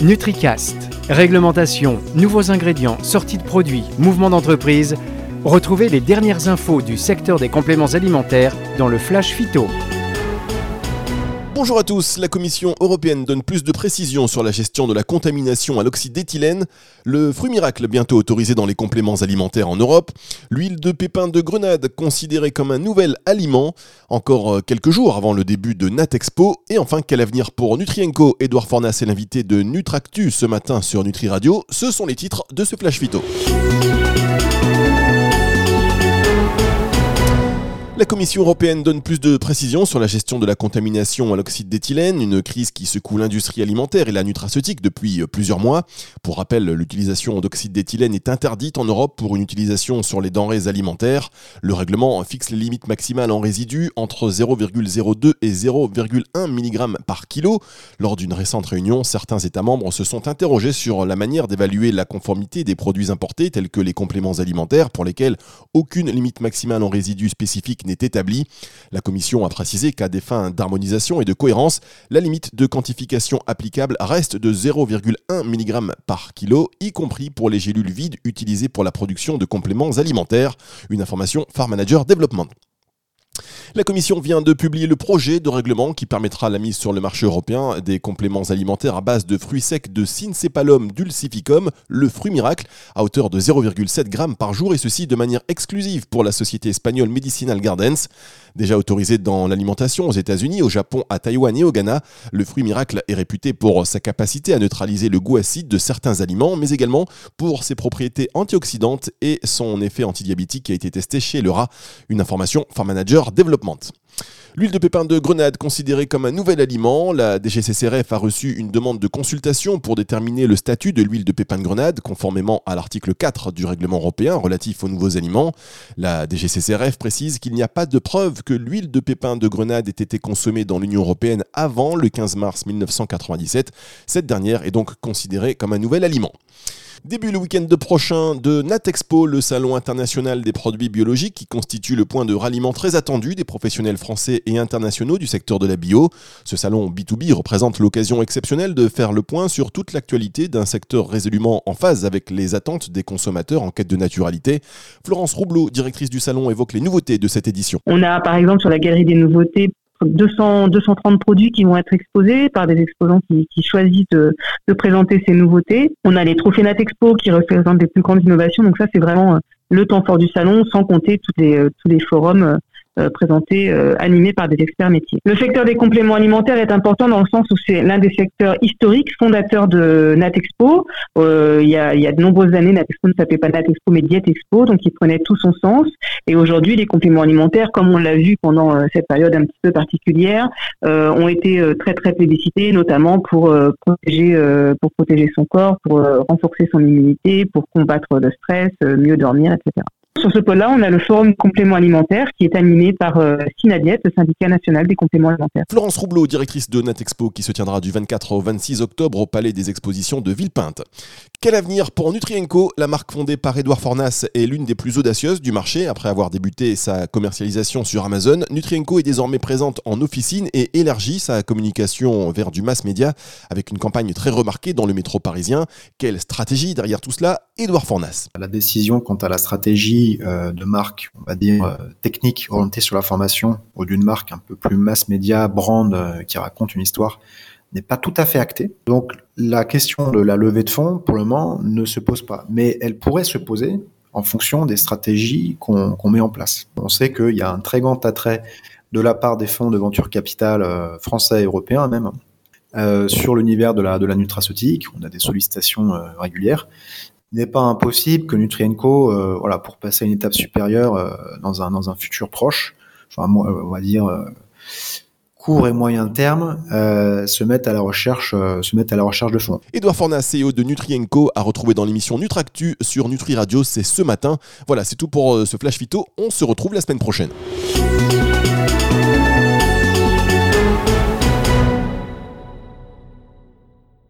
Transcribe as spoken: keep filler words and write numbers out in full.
NutriCast. Réglementation, nouveaux ingrédients, sorties de produits, mouvements d'entreprise. Retrouvez les dernières infos du secteur des compléments alimentaires dans le Flash Phyto. Bonjour à tous, la Commission européenne donne plus de précisions sur la gestion de la contamination à l'oxyde d'éthylène, le fruit miracle bientôt autorisé dans les compléments alimentaires en Europe, l'huile de pépin de grenade considérée comme un nouvel aliment, encore quelques jours avant le début de Natexpo, et enfin quel avenir pour Nutrienco. Édouard Fornas est l'invité de Nutractu ce matin sur Nutri Radio, ce sont les titres de ce Flash Phyto. La Commission européenne donne plus de précisions sur la gestion de la contamination à l'oxyde d'éthylène, une crise qui secoue l'industrie alimentaire et la nutraceutique depuis plusieurs mois. Pour rappel, l'utilisation d'oxyde d'éthylène est interdite en Europe pour une utilisation sur les denrées alimentaires. Le règlement fixe les limites maximales en résidus entre zéro virgule zéro deux et zéro virgule un milligrammes par kilo. Lors d'une récente réunion, certains États membres se sont interrogés sur la manière d'évaluer la conformité des produits importés tels que les compléments alimentaires pour lesquels aucune limite maximale en résidus spécifique n'est établie. La Commission a précisé qu'à des fins d'harmonisation et de cohérence, la limite de quantification applicable reste de zéro virgule un milligrammes par kilo, y compris pour les gélules vides utilisées pour la production de compléments alimentaires. Une information Farm Manager Development. La Commission vient de publier le projet de règlement qui permettra la mise sur le marché européen des compléments alimentaires à base de fruits secs de Syncephalum dulcificum, le fruit miracle, à hauteur de zéro virgule sept grammes par jour, et ceci de manière exclusive pour la société espagnole Medicinal Gardens. Déjà autorisé dans l'alimentation aux États-Unis, au Japon, à Taïwan et au Ghana, le fruit miracle est réputé pour sa capacité à neutraliser le goût acide de certains aliments, mais également pour ses propriétés antioxydantes et son effet antidiabétique qui a été testé chez le rat. Une information Farm Manager Development. L'huile de pépin de grenade considérée comme un nouvel aliment, la D G C C R F a reçu une demande de consultation pour déterminer le statut de l'huile de pépin de grenade conformément à l'article quatre du règlement européen relatif aux nouveaux aliments. La D G C C R F précise qu'il n'y a pas de preuve que l'huile de pépin de grenade ait été consommée dans l'Union européenne avant le quinze mars mille neuf cent quatre-vingt-dix-sept. Cette dernière est donc considérée comme un nouvel aliment. Début le week-end prochain de Natexpo, le salon international des produits biologiques qui constitue le point de ralliement très attendu des professionnels français et internationaux du secteur de la bio. Ce salon B deux B représente l'occasion exceptionnelle de faire le point sur toute l'actualité d'un secteur résolument en phase avec les attentes des consommateurs en quête de naturalité. Florence Roublot, directrice du salon, évoque les nouveautés de cette édition. On a par exemple sur la galerie des nouveautés deux cents, deux cent trente produits qui vont être exposés par des exposants qui, qui choisissent de, de présenter ces nouveautés. On a les trophées Natexpo qui représentent les plus grandes innovations. Donc ça, c'est vraiment le temps fort du salon, sans compter tous les, tous les forums euh, présentés, euh, animés par des experts métiers. Le secteur des compléments alimentaires est important dans le sens où c'est l'un des secteurs historiques, fondateurs de Natexpo. Euh, il y a, il y a de nombreuses années, Natexpo ne s'appelait pas Natexpo, mais Diètexpo, donc il prenait tout son sens. Et aujourd'hui, les compléments alimentaires, comme on l'a vu pendant euh, cette période un petit peu particulière, euh, ont été euh, très très plébiscités, notamment pour euh, protéger, euh, pour protéger son corps, pour euh, renforcer son immunité, pour combattre le stress, euh, mieux dormir, et cetera. Sur ce pôle-là, on a le forum compléments alimentaires qui est animé par euh, Synadiet, le syndicat national des compléments alimentaires. Florence Roublot, directrice de Natexpo, qui se tiendra du vingt-quatre au vingt-six octobre au Palais des Expositions de Villepinte. Quel avenir pour Nutrienco? La marque fondée par Édouard Fornas est l'une des plus audacieuses du marché. Après avoir débuté sa commercialisation sur Amazon, Nutrienco est désormais présente en officine et élargit sa communication vers du mass média avec une campagne très remarquée dans le métro parisien. Quelle stratégie derrière tout cela? Édouard Fornas. La décision quant à la stratégie de marque, on va dire, euh, technique, orientée sur la formation, ou d'une marque un peu plus mass média, brand, euh, qui raconte une histoire, n'est pas tout à fait actée. Donc, la question de la levée de fonds, pour le moment, ne se pose pas. Mais elle pourrait se poser en fonction des stratégies qu'on, qu'on met en place. On sait qu'il y a un très grand attrait de la part des fonds de venture capital euh, français et européens même, euh, sur l'univers de la, de la nutraceutique. On a des sollicitations euh, régulières. Il n'est pas impossible que Nutrienco, euh, voilà, pour passer à une étape supérieure euh, dans un dans un futur proche, enfin on va dire euh, court et moyen terme, euh, se mette à la recherche, euh, se mette à la recherche de fonds. Édouard Fornas, C E O de Nutrienco, à retrouver dans l'émission Nutractu sur Nutri Radio, c'est ce matin. Voilà, c'est tout pour euh, ce Flash Phyto. On se retrouve la semaine prochaine.